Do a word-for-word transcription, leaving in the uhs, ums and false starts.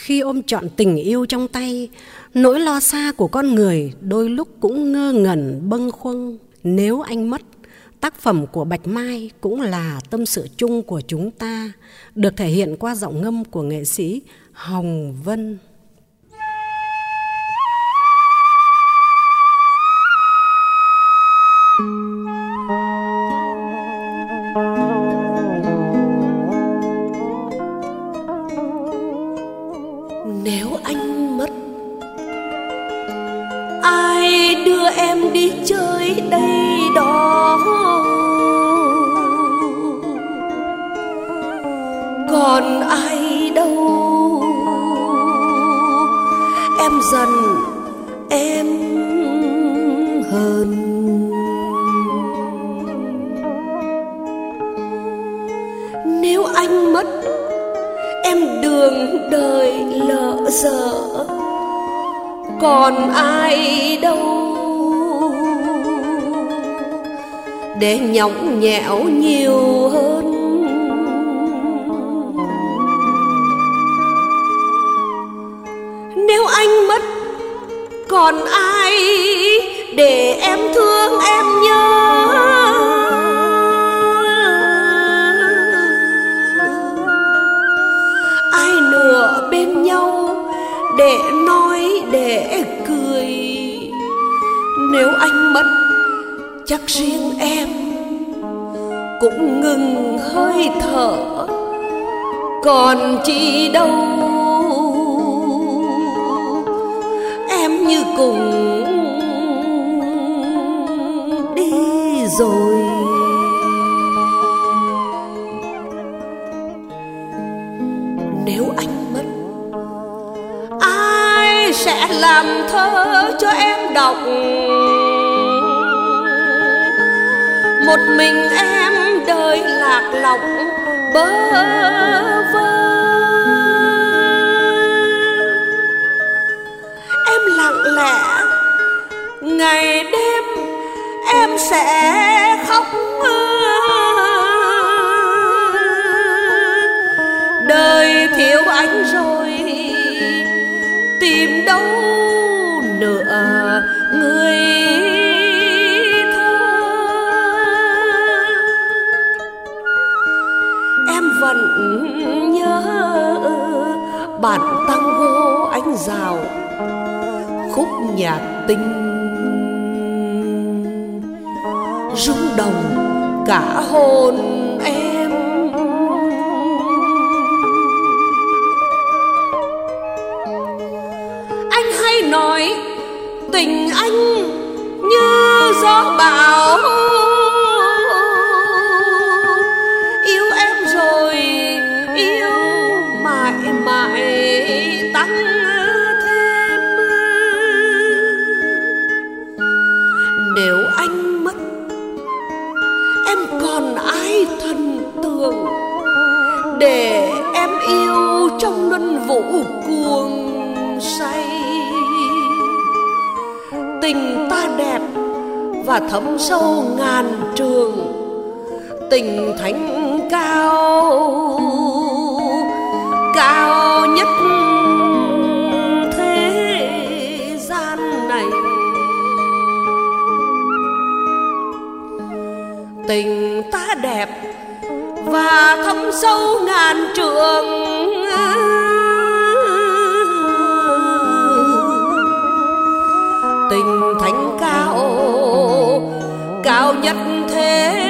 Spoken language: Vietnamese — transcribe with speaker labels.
Speaker 1: Khi ôm trọn tình yêu trong tay, nỗi lo xa của con người đôi lúc cũng ngơ ngẩn bâng khuâng. Nếu anh mất, tác phẩm của Bạch Mai cũng là tâm sự chung của chúng ta, được thể hiện qua giọng ngâm của nghệ sĩ Hồng Vân.
Speaker 2: Nếu anh mất, ai đưa em đi chơi đây đó? Còn ai đâu em giận em hờn. Nếu anh mất, em đường đời lỡ dở, còn ai đâu để nhõng nhẽo nhiều hơn. Nếu anh mất, còn ai để em thương em nhớ? Ai nửa bên nhau để nói để cười? Nếu anh mất, chắc riêng em cũng ngừng hơi thở, còn chị đâu em như cùng đi rồi. Nếu anh mất, ai sẽ làm thơ cho em đọc? Một mình em đời lạc lõng bơ vơ. Em lặng lẽ ngày đêm em sẽ khóc. Đời thiếu anh rồi, tìm đâu nữa người thơ. Em vẫn nhớ bản tango anh dào, khúc nhạc tình rung động cả hồn em. Anh hay nói tình anh như gió bão, yêu em rồi yêu mãi mãi tăng thêm. Nếu anh mất, em còn ai thần tượng để em yêu trong luân vũ cuồng say? Tình ta đẹp và thấm sâu ngàn trường, tình thánh cao cao nhất thế gian này. Tình ta đẹp và thấm sâu ngàn trường, tình thánh cao cao nhất thế